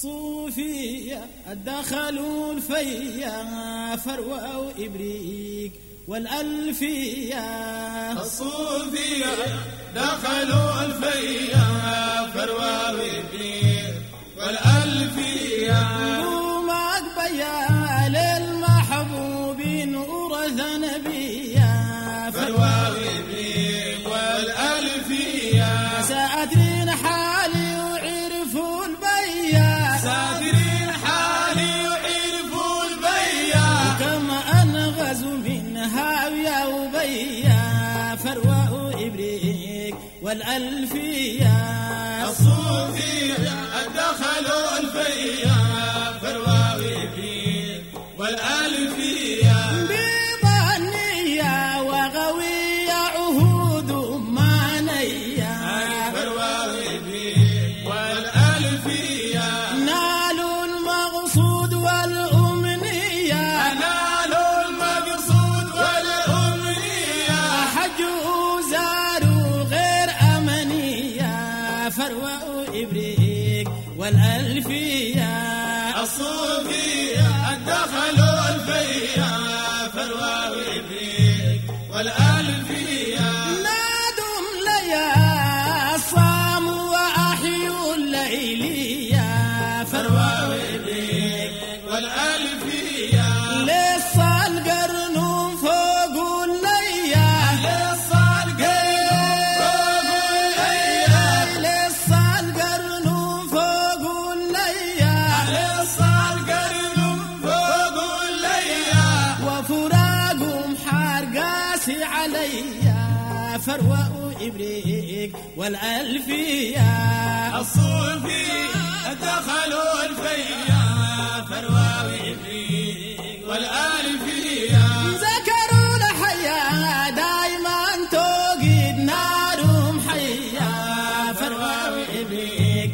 الصوفية الدخلوا الفيا فروة وإبريق والألفية. الصوفية دخلوا الفيا فروة وإبريق والألفية. قومك بيا للمحبوبين ورث نبيا فروة وإبريق والألفية. ساترين حالي وعرفوا البيا ساترين حالي وعرفوا البيا. كما أنغزوا من هاوية وبيا فروة وإبريق والألفية. الصوفية دخلوا الفيا فروة وإبريق والألفية. بيض النية وغوية عهود مانية فروة وإبريق والألفية. نالوا المقصود والأمنية. نالوا المقصود والأمنية. حجوا زاروا غير أمنية فروة وإبريق والألفية. الصوفية دخلوا الفيا فروة وإبريق والألفية. نادوا ليا الصام وأحيوا الليلية فروة وإبريق والألفية. لسه القرن فوق الليا. لسه القرن فوق الليا. لسه القرن فوق الليا. لسه القرن فوق الليا. وفراقهم حار قاسي عليا فروة وإبريق والألفية. الصوفية دخلوا الفيا فروة وإبريق والألفية. ذكروا الحياة دايما توقد نارهم حيا فروة وإبريق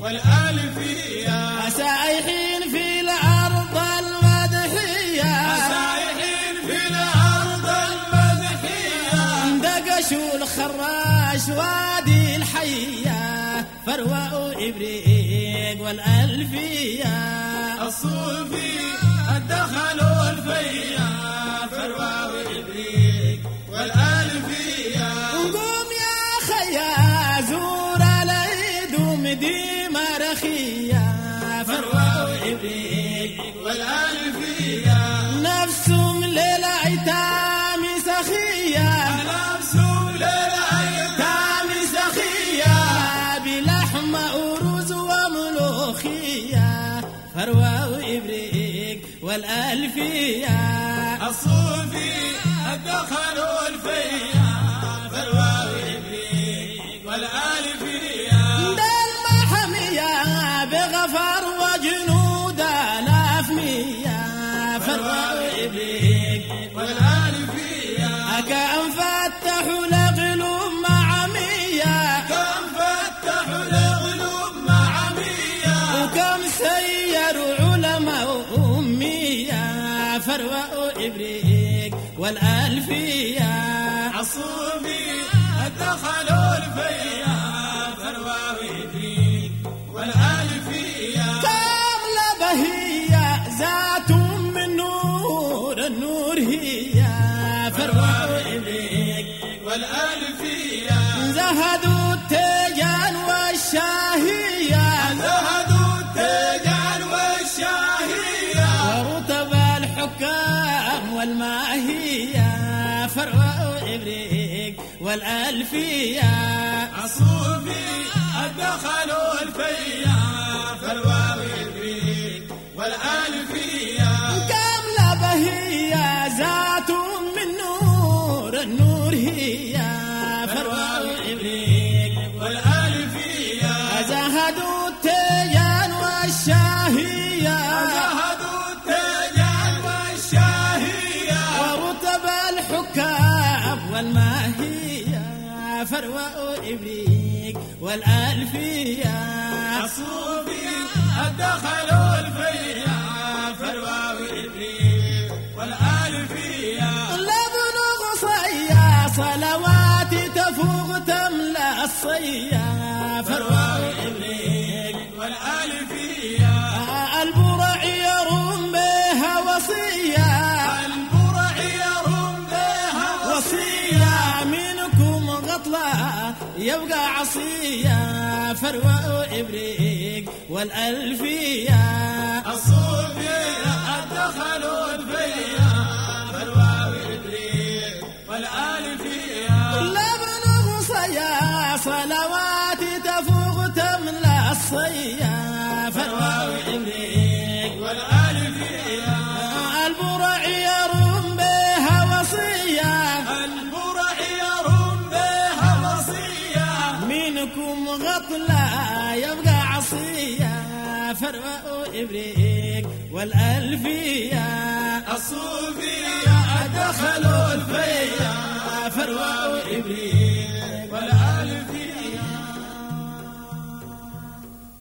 والألفية. سايحين في الأرض المدحية. سايحين في الأرض المدحية. دقشوا الخراش وادي الحية فروة وإبريق والألفية. الصوفية دخلوا الفيا فروة وإبريق والألفية. قوم يا خيا زور العيد ومديمة رخية فروة وإبريق والألفية. نفسهم للأيتام سخية. نفسهم للأيتام سخية. بلحم أرز وملوخية فروة وإبريق والألفية. الصوفية دخلوا الفيا فروة وإبريق والألفية. دل محمية بغفر وجنود آلاف مية فروة وإبريق والألفية. كم فتحوا لقلوب معمية. كم فتحوا لقلوب معمية. وكم سيروا علماء أمية فروة وإبريق والألفية. الصوفية دخلوا الفيا فروة وإبريق والألفية. كم لبهية ذات من نور النور هي فروة وإبريق والألفية. زهدوا التيجان والشاهية. زهدوا التيجان والشاهية. ورتب الحكام والماهية فروة وإبريق والألفية. الصوفية دخلوا الفيا فروة وإبريق والألفية. كم لبهية ذات من نور النور هي فروة وإبريق والألفية. زهدوا التيجان والشاهية. زهدوا التيجان والشاهية. ورتب الحكام والماهية فروة وإبريق والألفية. الصوفية دخلوا الفيا فروة وإبريق والألفية. لبن غصية صلواتي تفوق تملأ الصيا فروة وإبريق والألفية. عصية فروة وإبريق والألفية الصوفية الدخلوا الفيا فروة وإبريق والألفية لمن غصيا صلواتي تفوق تملى الصيا فروة وإبريق والألفية البرع يروم بها وصية البرع يروم بها وصية منكم غطلا يبقى عصية فروة وإبريق والألفية الصوفية دخلوا الفيا فروة وإبريق